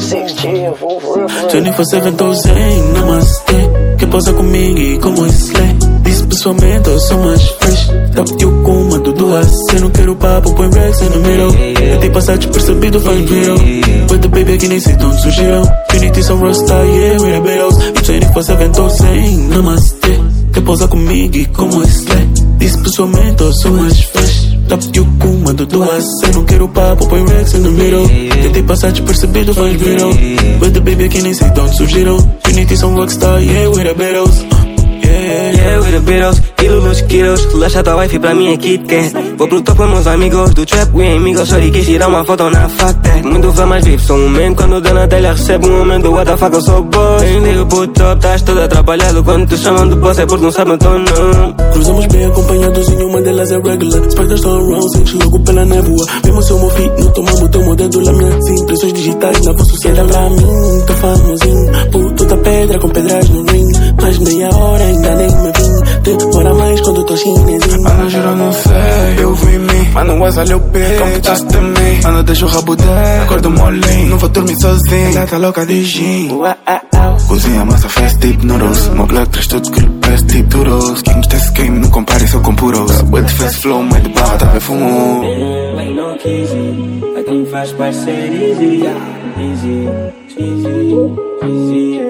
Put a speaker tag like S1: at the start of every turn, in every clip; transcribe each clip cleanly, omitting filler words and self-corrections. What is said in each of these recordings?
S1: 24/7 tô zen, namastê. Quer posar comigo e como slay? Disse pessoalmente eu sou mais fresh. Top you com uma do duas. Se não quero papo, põe Rex no middle. Eu te passar despercebido, faz viral. With the baby aqui nem sei de onde surgiram. Unity são Rasta, yeah, we the Beatles. E 24/7 tô zen, namastê. Quer posar comigo e como slay? Disse pessoalmente eu sou mais fresh. Top you com uma do duas. Se não quero papo, põe Rex no middle. Tentei passar despercebido, faz viral. With the baby aqui nem sei de onde surgiram. Unity são Rockstar, yeah, we the Beatles.
S2: Yeah, we the Beatles, quilo meus quilos. Laxa tua wife pra mim é Kit Kat. Vou pro top com meus amigos do trap, we amigos. Sorry, quis tirar uma foto na facta. Muito fã, mas vivo, sou um man. Quando dou na telha recebo um momento, what the fuck, eu sou boss. Nem digo pro top, estás todo atrapalhado. Quando te chamam de boss é porque não sabem o teu nome.
S1: Cruzamos bem acompanhados e uma delas é regular. Spiders estão around, sente logo pela névoa. Mesmo se eu meu feet, não tomamos teu modelo lá minha. Impressões digitais na vossa sociedade pra mim. Tô famosinho, puto da pedra com pedras no ring. Mais meia hora ainda nem me vim. Demora mais quando tô chinesinho.
S3: Mano, juro não sei, eu vi me. Mano, goza leu pé, conquistaste me. Mano, deixa o rabo dar, acordo molinho. Não vou dormir sozinho, gata louca de gin. Cozinha, massa, fast tip noodles. Meu blood traz tudo que lhe best tip duros. Kings desse game, não compare só com puros. With fast flow, meio de barra, tá bem fumo.
S2: Wait, no kizzy, a quem faz parecer easy. Easy, easy, easy.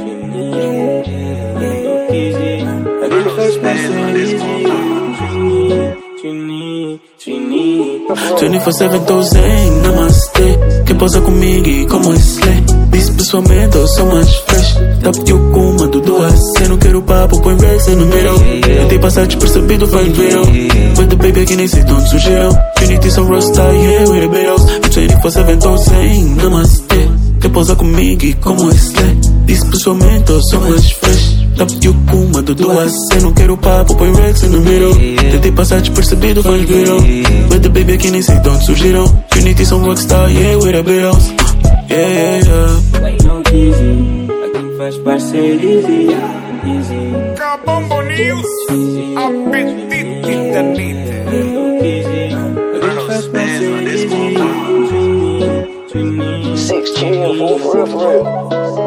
S1: 24/7 tô zen, namastê. Quer posar comigo e como slay? Disse pessoalmente eu sou mais fresh. Top you com uma do duas. Se não quero papo, põe Rex no middle. Tentei passar despercebido, faz viral. With the baby aqui nem sei de onde surgiram. Unity são Rasta, yeah, we the Beatles. E 24/7 tô zen, namastê. Quer posar comigo e como slay? Disse pessoalmente eu sou mais fresh. Top you com uma do duas. Se não quero papo, põe Rex no middle. Tentei passar despercebido, faz viral. With the baby aqui nem sei de onde surgiram. Unity são Rockstar, yeah, we the Beatles.
S2: Wait, no kizzy, a quem faz parecer easy. Easy.
S4: Cabombo News, apetite internet.
S2: No kizzy, a quem faz parecer easy.
S5: 6 chill, for real.